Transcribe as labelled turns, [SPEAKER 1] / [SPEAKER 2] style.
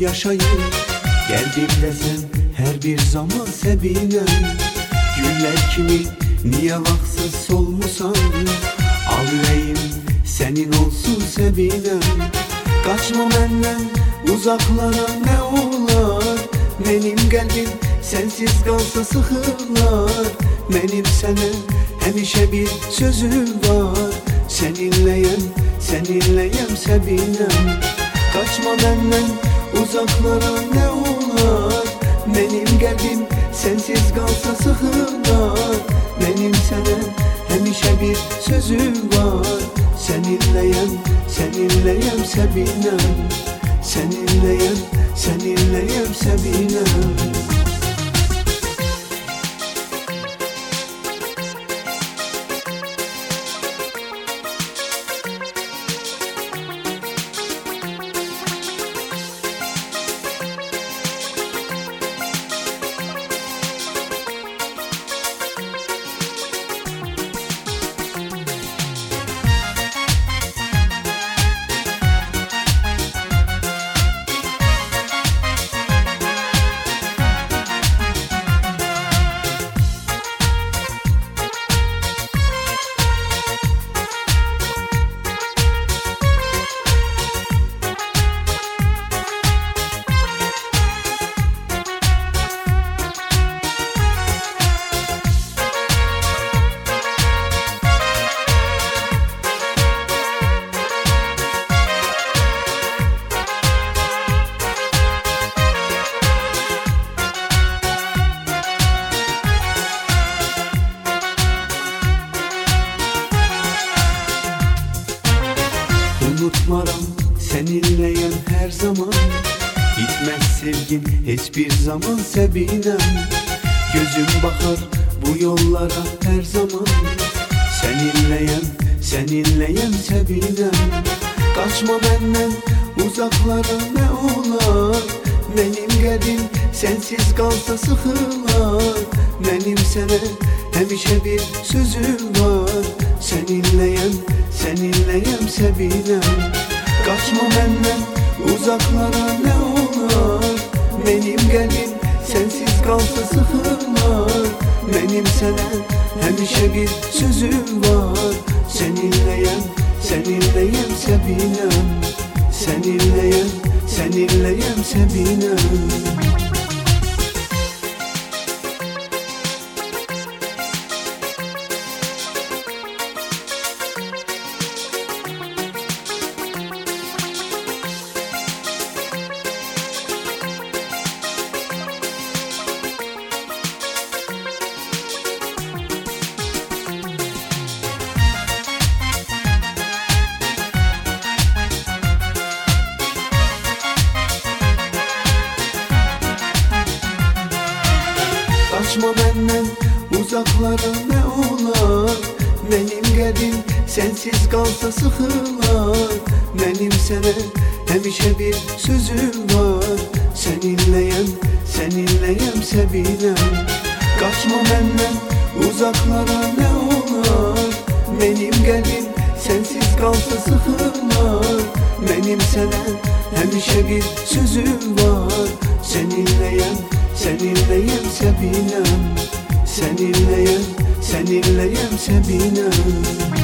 [SPEAKER 1] yaşayır. Geldim desem her bir zaman Sebinem. Güller kimi niye vaksız solmusan, al yüreğim senin olsun Sebinem. Kaçma benden uzaklara ne olar, benim kalbim sensiz kalsa sıkılar. Benim sana hemişe bir sözüm var, seninleyim Sebinem. Kaçma benden uzaklara ne olar, benim kalbim sensiz kalsa sıkılar. Benim sana hemişe bir sözüm var, seninleyim Sebinem. Seninleyim Sebinem. Unutmaram seninleyim her zaman, gitmez sevgin hiçbir zaman Sebinem. Gözüm bakar bu yollara her zaman, seninleyim Sebinem. Kaçma benden uzaklara ne olar, benim kalbim sensiz kalsa sıkılar. Benim sana hemişe bir sözüm var, seninleyim Sebinem. Kaçma benden uzaklara ne olur, benim kalbim sensiz kalsa sıkılar. Benim sana hemişe bir sözüm var, seninleyim Sebinem. Seninleyim Sebinem. Kaçma benden uzaklara ne olar, benim kalbim sensiz kalsa sıkılar. Benim sana hemişe bir sözüm var, seninleyim Sebinem. Kaçma benden uzaklara ne olar, benim kalbim sensiz kalsa sıkılar. Benim sana hemişe bir sözüm var, seninleyim Sebinem. Seninleyim Sebinem.